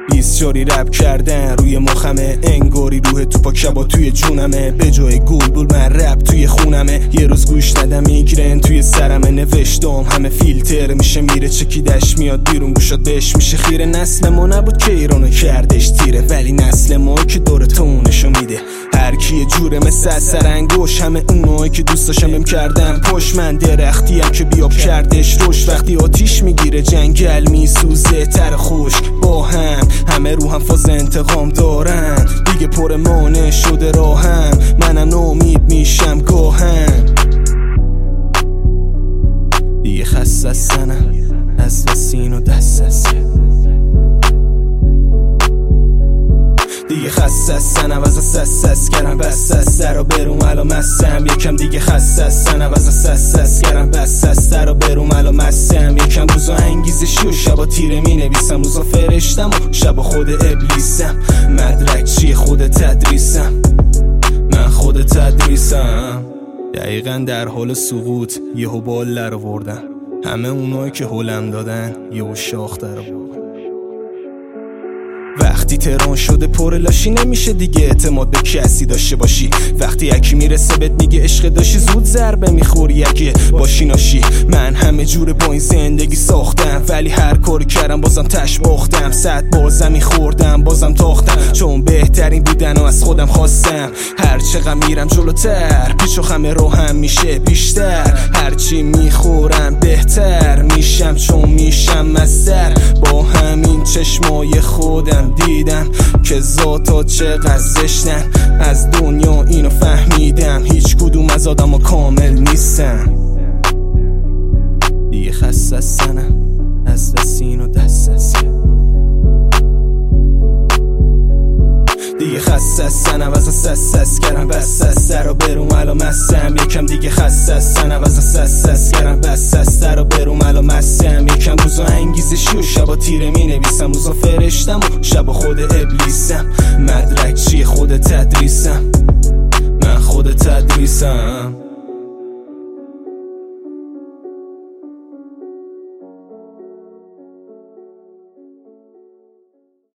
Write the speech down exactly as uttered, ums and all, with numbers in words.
بیسچاری رب کردن روی مخمه، انگاری روح توپا کبا توی جونمه. به جای گلبول من رب توی خونمه. یه روز گوش ندم میگیرن توی سرمه. نوشتم همه فیلتر میشه میره، چکیدش میاد بیرون گوشات بهش میشه خیره. نسل ما نبود که ایرانو کردش تیره، ولی نسل ما که دور تو اونشو میده. هر کی جوره مثل از سرنگوش، همه اونایی که دوست داشتم بهم کردم پشت. من درختیم که بیاب کردش روش، وقتی آتیش میگیره جنگل میسوزه تر خشک. با هم همه رو هم فاز انتقام دارن، دیگه پر مانع شده راهم. منم ناامید میشم گاهم، دیگه خسته سنم از وسین و دست است. دیگه خسته سنم از سس سس کردم بس سس رو برون الان مستم. یکم دیگه خسته سنم از سس سس کردم بس سس رو برون الان مستم. یکم روزا انگیزشی و شبا تیره می نویسم، روزا فرشتم و شبا خود ابلیسم. مدرک چیه خود تدریسم، من خود تدریسم. دقیقا در حال سقوط یهو بال در آوردم. همه اونایی که هلم دادن یهو شاخ در آوردن. وقتی تهران شده پر لاشی، نمیشه دیگه اعتماد به کسی داشته باشی. وقتی یکی میرسه بهت میگه عشق داشتی، زود ضربه میخوری اگه باشی ناشی. من همه جوره با این زندگی ساختم، ولی هر کاری کردم بازم تش باختم. صد بار زمین خوردم بازم تاختم، چون بهترین بودن و از خودم خواستم. هر چقدر میرم جلوتر پیچ و خم راهم میشه بیشتر. هرچی میخورم بهتر میشم، چون میشم مستر. با همین چشمای خودم دیدم که ذاتا چقدر زشتن. از دنیا اینو فهمیدم، هیچ کدوم از آدما کامل نیستن. دیگه خسته سنم از وسین و دست است. دیگه خسته سنم از سس سس کردم بس سس رو برون الان مستم. یکم دیگه خسته سنم از سس سس کردم بس سس رو برون الان مستم. یکم روزا انگیزشی و شبا تیره می نویسم، روزا فرشتم و شبا خود ابلیسم. مدرک